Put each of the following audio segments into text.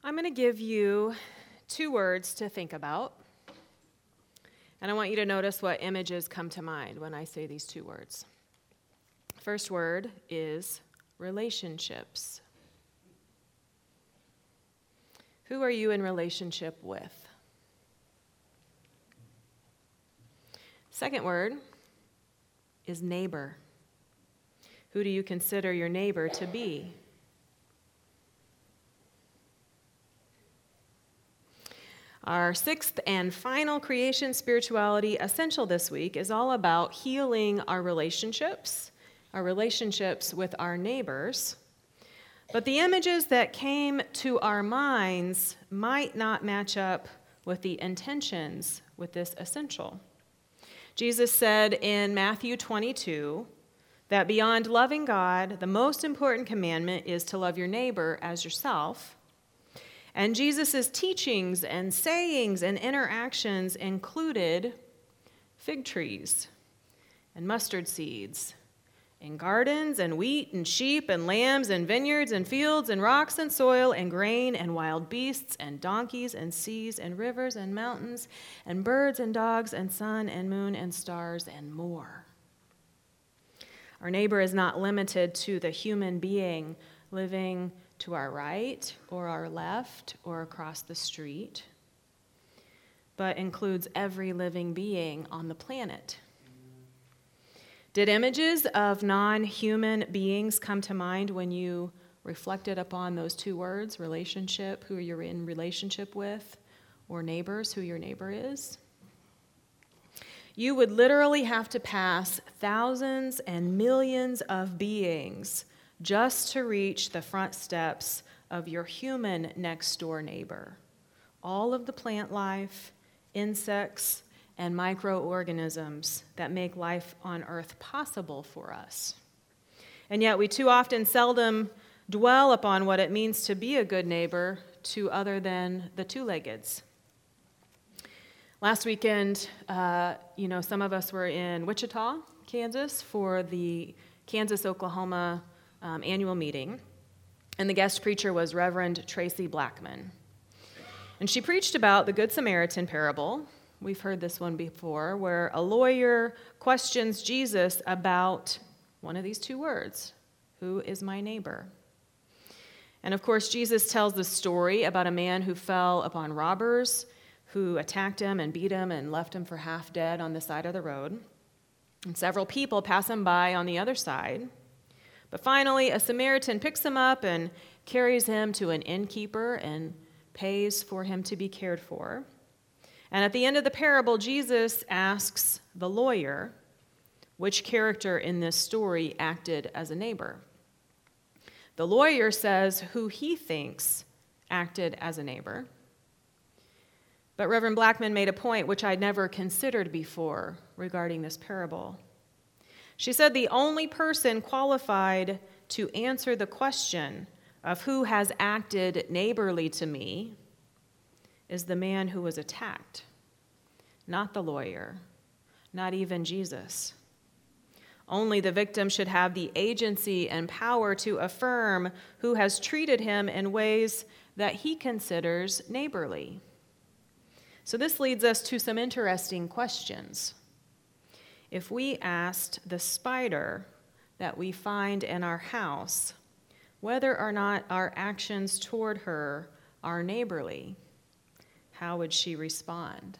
I'm going to give you 2 words to think about, and I want you to notice what images come to mind when I say these 2 words. First word is relationships. Who are you in relationship with? Second word is neighbor. Who do you consider your neighbor to be? Our 6th and final creation spirituality essential this week is all about healing our relationships with our neighbors. But the images that came to our minds might not match up with the intentions with this essential. Jesus said in Matthew 22 that beyond loving God, the most important commandment is to love your neighbor as yourself. And Jesus' teachings and sayings and interactions included fig trees and mustard seeds and gardens and wheat and sheep and lambs and vineyards and fields and rocks and soil and grain and wild beasts and donkeys and seas and rivers and mountains and birds and dogs and sun and moon and stars and more. Our neighbor is not limited to the human being living to our right or our left or across the street, but includes every living being on the planet. Did images of non-human beings come to mind when you reflected upon those 2 words, relationship, who you're in relationship with, or neighbors, who your neighbor is? You would literally have to pass thousands and millions of beings just to reach the front steps of your human next-door neighbor. All of the plant life, insects, and microorganisms that make life on earth possible for us. And yet we too often seldom dwell upon what it means to be a good neighbor to other than the 2-leggeds. Last weekend, some of us were in Wichita, Kansas for the Kansas-Oklahoma annual meeting, and the guest preacher was Reverend Tracy Blackman. And she preached about the Good Samaritan parable. We've heard this one before, where a lawyer questions Jesus about one of these 2 words, who is my neighbor? And of course, Jesus tells the story about a man who fell upon robbers, who attacked him and beat him and left him for half dead on the side of the road. And several people pass him by on the other side. But finally, a Samaritan picks him up and carries him to an innkeeper and pays for him to be cared for. And at the end of the parable, Jesus asks the lawyer which character in this story acted as a neighbor. The lawyer says who he thinks acted as a neighbor. But Reverend Blackman made a point which I'd never considered before regarding this parable. She said the only person qualified to answer the question of who has acted neighborly to me is the man who was attacked, not the lawyer, not even Jesus. Only the victim should have the agency and power to affirm who has treated him in ways that he considers neighborly. So this leads us to some interesting questions. If we asked the spider that we find in our house whether or not our actions toward her are neighborly, how would she respond?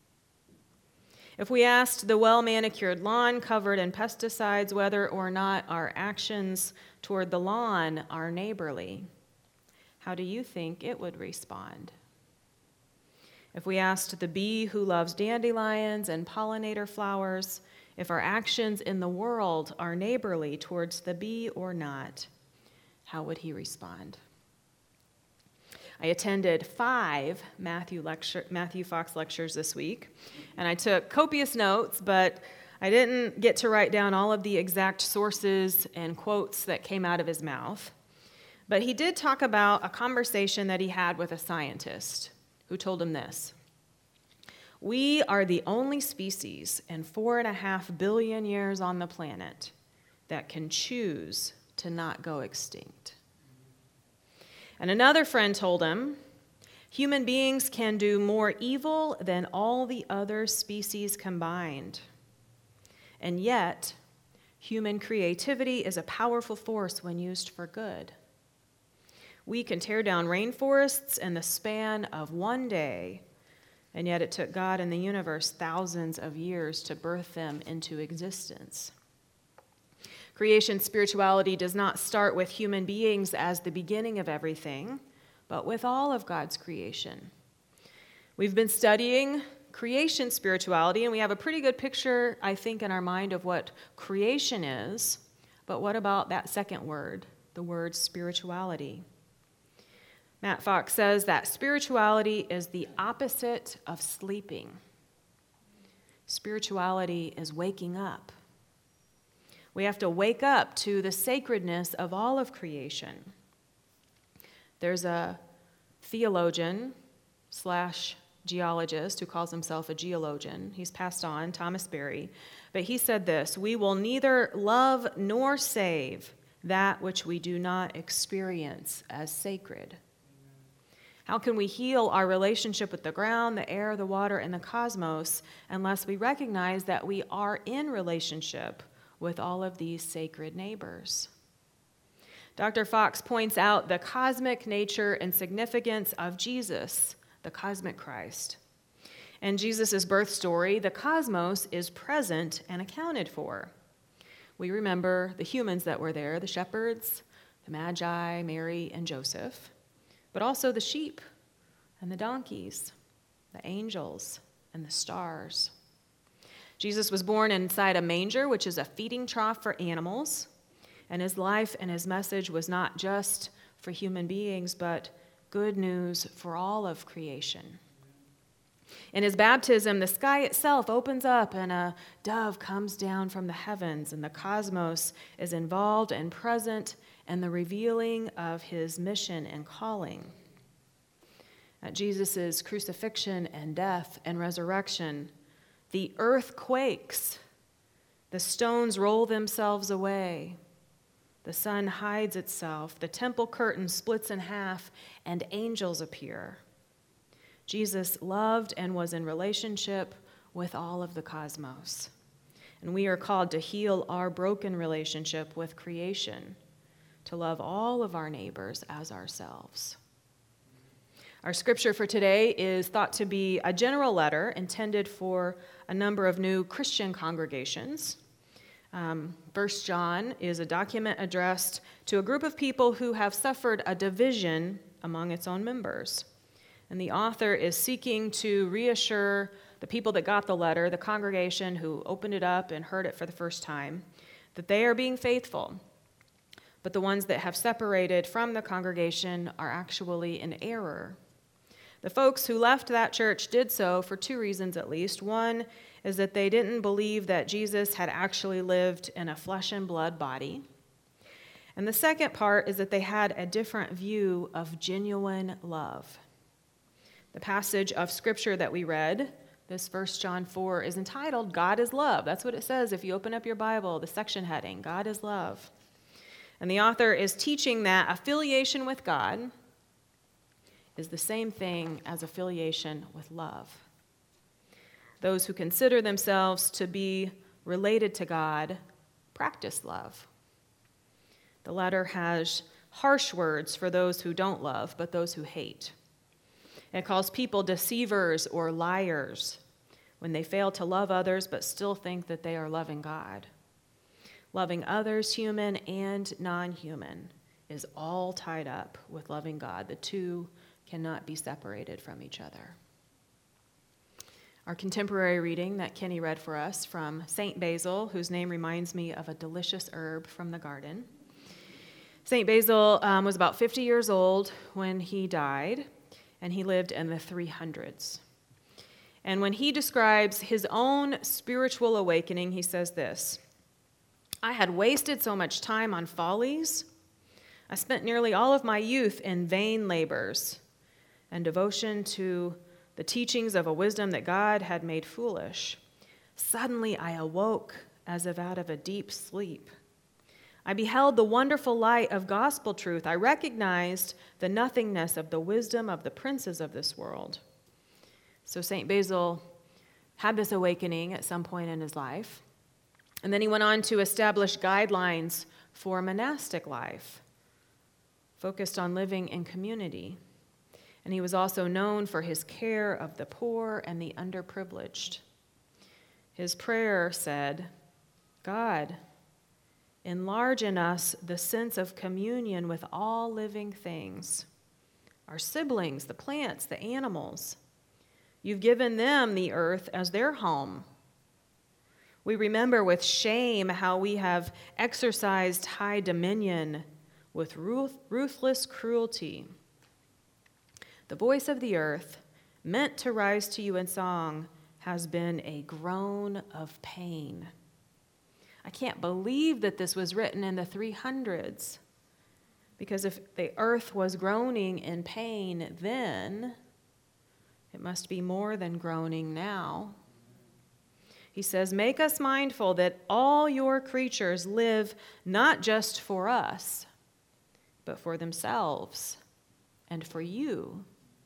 If we asked the well-manicured lawn covered in pesticides whether or not our actions toward the lawn are neighborly, how do you think it would respond? If we asked the bee who loves dandelions and pollinator flowers if our actions in the world are neighborly towards the bee or not, how would he respond? I attended 5 Matthew Fox lectures this week, and I took copious notes, but I didn't get to write down all of the exact sources and quotes that came out of his mouth. But he did talk about a conversation that he had with a scientist who told him this: "We are the only species in 4.5 billion years on the planet that can choose to not go extinct." And another friend told him Human beings can do more evil than all the other species combined. And yet, human creativity is a powerful force when used for good. We can tear down rainforests in the span of one day, and yet it took God and the universe thousands of years to birth them into existence. Creation spirituality does not start with human beings as the beginning of everything, but with all of God's creation. We've been studying creation spirituality, and we have a pretty good picture, I think, in our mind of what creation is. But what about that second word, the word spirituality? Matt Fox says that spirituality is the opposite of sleeping. Spirituality is waking up. We have to wake up to the sacredness of all of creation. There's a theologian / geologist who calls himself a geologian. He's passed on, Thomas Berry. But he said this: "We will neither love nor save that which we do not experience as sacred." How can we heal our relationship with the ground, the air, the water, and the cosmos unless we recognize that we are in relationship with all of these sacred neighbors? Dr. Fox points out the cosmic nature and significance of Jesus, the cosmic Christ. In Jesus' birth story, the cosmos is present and accounted for. We remember the humans that were there, the shepherds, the Magi, Mary, and Joseph, but also the sheep and the donkeys, the angels and the stars. Jesus was born inside a manger, which is a feeding trough for animals, and his life and his message was not just for human beings, but good news for all of creation. In his baptism, the sky itself opens up and a dove comes down from the heavens, and the cosmos is involved and present in the revealing of his mission and calling. At Jesus' crucifixion and death and resurrection, the earth quakes, the stones roll themselves away, the sun hides itself, the temple curtain splits in half, and angels appear. Jesus loved and was in relationship with all of the cosmos. And we are called to heal our broken relationship with creation, to love all of our neighbors as ourselves. Our scripture for today is thought to be a general letter intended for a number of new Christian congregations. 1 John is a document addressed to a group of people who have suffered a division among its own members. And the author is seeking to reassure the people that got the letter, the congregation who opened it up and heard it for the first time, that they are being faithful. But the ones that have separated from the congregation are actually in error. The folks who left that church did so for two reasons at least. One is that they didn't believe that Jesus had actually lived in a flesh and blood body. And the second part is that they had a different view of genuine love. The passage of scripture that we read, this 1 John 4, is entitled, God is Love. That's what it says if you open up your Bible, the section heading, God is Love. And the author is teaching that affiliation with God is the same thing as affiliation with love. Those who consider themselves to be related to God practice love. The letter has harsh words for those who don't love, but those who hate. It calls people deceivers or liars when they fail to love others but still think that they are loving God. Loving others, human and non-human, is all tied up with loving God. The two cannot be separated from each other. Our contemporary reading that Kenny read for us from St. Basil, whose name reminds me of a delicious herb from the garden. St. Basil was about 50 years old when he died, and he lived in the 300s. And when he describes his own spiritual awakening, he says this: I had wasted so much time on follies. I spent nearly all of my youth in vain labors and devotion to the teachings of a wisdom that God had made foolish. Suddenly I awoke as if out of a deep sleep. I beheld the wonderful light of gospel truth. I recognized the nothingness of the wisdom of the princes of this world. So St. Basil had this awakening at some point in his life. And then he went on to establish guidelines for monastic life, focused on living in community. And he was also known for his care of the poor and the underprivileged. His prayer said, God, enlarge in us the sense of communion with all living things, our siblings, the plants, the animals. You've given them the earth as their home. We remember with shame how we have exercised high dominion with ruthless cruelty. The voice of the earth, meant to rise to you in song, has been a groan of pain. I can't believe that this was written in the 300s, because if the earth was groaning in pain then, it must be more than groaning now. He says, make us mindful that all your creatures live not just for us, but for themselves and for you.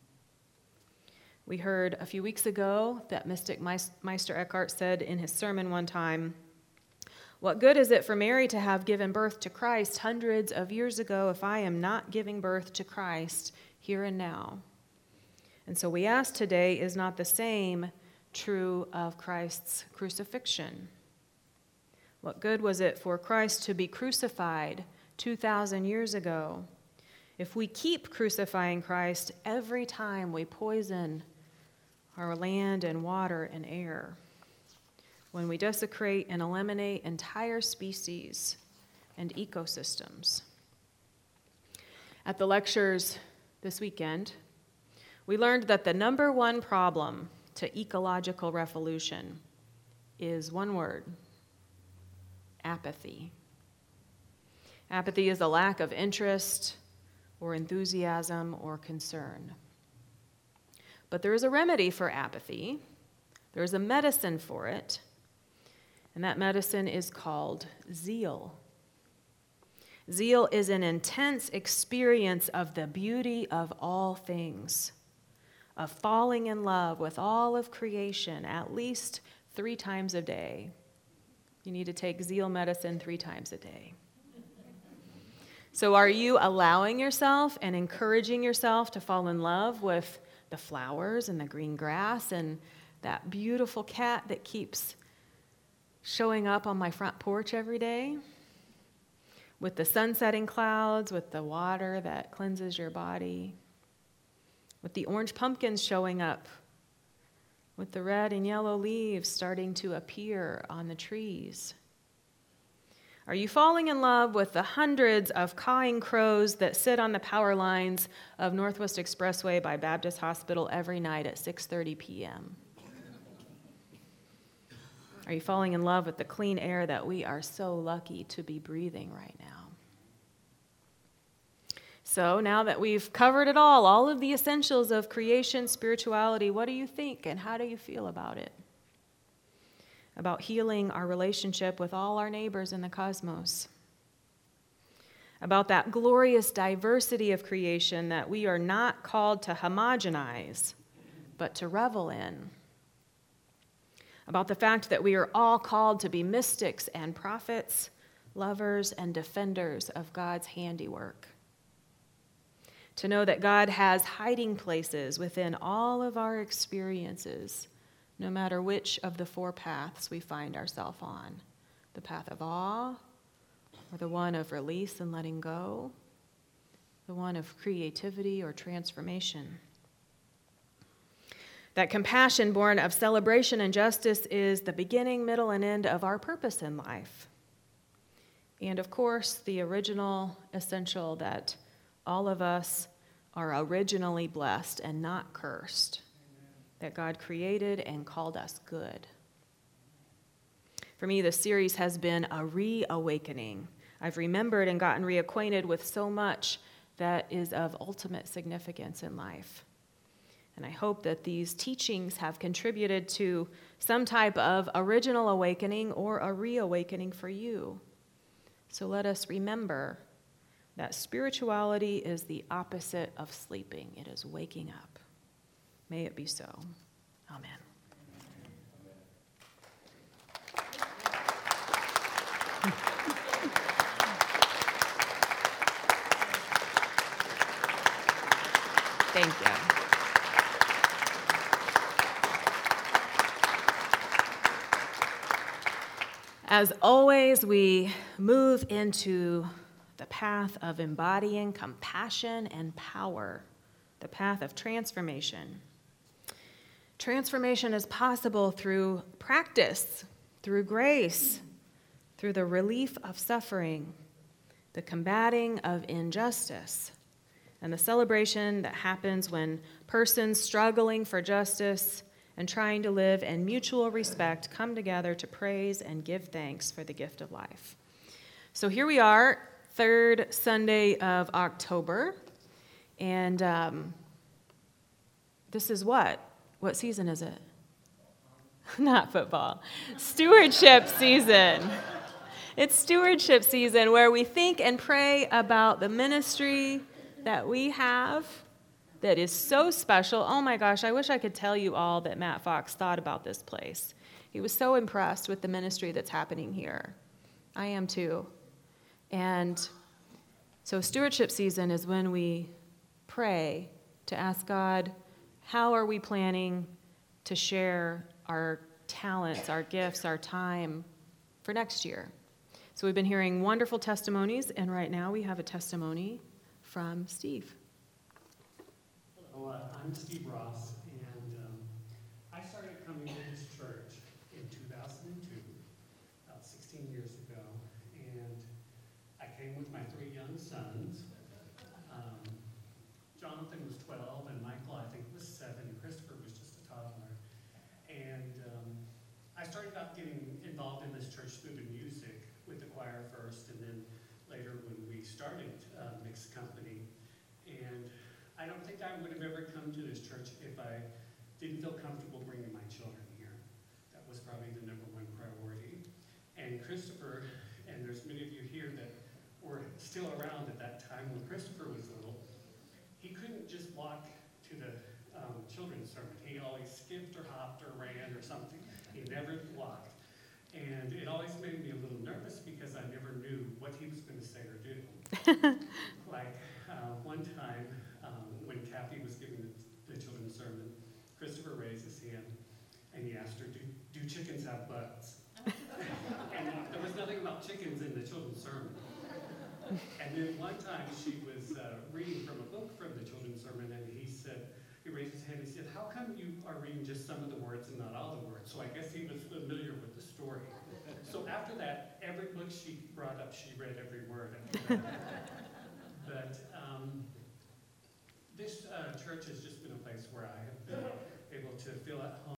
We heard a few weeks ago that mystic Meister Eckhart said in his sermon one time, what good is it for Mary to have given birth to Christ hundreds of years ago if I am not giving birth to Christ here and now? And so we ask today, is not the same true of Christ's crucifixion? What good was it for Christ to be crucified 2,000 years ago if we keep crucifying Christ every time we poison our land and water and air, when we desecrate and eliminate entire species and ecosystems? At the lectures this weekend, we learned that the number one problem to ecological revolution is one word: apathy. Apathy is a lack of interest or enthusiasm or concern. But there is a remedy for apathy. There is a medicine for it, and that medicine is called zeal. Zeal is an intense experience of the beauty of all things, of falling in love with all of creation at least 3 times a day. You need to take zeal medicine 3 times a day. So are you allowing yourself and encouraging yourself to fall in love with the flowers and the green grass and that beautiful cat that keeps showing up on my front porch every day? With the sun-setting clouds, with the water that cleanses your body, with the orange pumpkins showing up, with the red and yellow leaves starting to appear on the trees? Are you falling in love with the hundreds of cawing crows that sit on the power lines of Northwest Expressway by Baptist Hospital every night at 6:30 p.m.? Are you falling in love with the clean air that we are so lucky to be breathing right now? So now that we've covered it all of the essentials of creation, spirituality, what do you think and how do you feel about it? About healing our relationship with all our neighbors in the cosmos? About that glorious diversity of creation that we are not called to homogenize, but to revel in? About the fact that we are all called to be mystics and prophets, lovers and defenders of God's handiwork? To know that God has hiding places within all of our experiences, no matter which of the 4 paths we find ourselves on: the path of awe, or the one of release and letting go, the one of creativity or transformation. That compassion born of celebration and justice is the beginning, middle, and end of our purpose in life. And of course, the original essential that all of us are originally blessed and not cursed, that God created and called us good. For me, this series has been a reawakening. I've remembered and gotten reacquainted with so much that is of ultimate significance in life. And I hope that these teachings have contributed to some type of original awakening or a reawakening for you, So let us remember that spirituality is the opposite of sleeping. It is waking up. May it be so. Amen. Thank you. As always, we move into the path of embodying compassion and power, the path of transformation. Transformation is possible through practice, through grace, through the relief of suffering, the combating of injustice, and the celebration that happens when persons struggling for justice and trying to live in mutual respect come together to praise and give thanks for the gift of life. So here we are, third Sunday of October, and this is what? What season is it? Not football. Stewardship season. It's stewardship season where we think and pray about the ministry that we have that is so special. Oh my gosh, I wish I could tell you all that Matt Fox thought about this place. He was so impressed with the ministry that's happening here. I am too. And so stewardship season is when we pray to ask God, how are we planning to share our talents, our gifts, our time for next year? So we've been hearing wonderful testimonies, and right now we have a testimony from Steve. Hello, I'm Steve Ross, and I started coming to this church in 2002, about 16 years ago, and I came with my 3 young sons. Jonathan was 12, and Michael, I think, was 7, and Christopher was just a toddler. And I started out getting involved in this church through the music, with the choir first, and then later when we started Mixed Company. And I don't think I would have ever come to this church if I didn't feel comfortable bringing my children here. That was probably the number one priority. And Christopher, and there's many of you here that were still around at that time when Christopher was little, he couldn't just walk to the children's sermon. He always skipped or hopped or ran or something. He never walked. And it always made me a little nervous because I never knew what he was going to say or do. Like one time when Kathy was giving the children's sermon, Christopher raised his hand and he asked her, do chickens have butts? And there was nothing about chickens in the children's sermon. And then one time she was reading from a book from the children's sermon, and he raised his hand and he said, how come you are reading just some of the words and not all the words? So I guess he was familiar with the story. So after that, every book she brought up, she read every word after that. But this church has just been a place where I have been able to feel at home.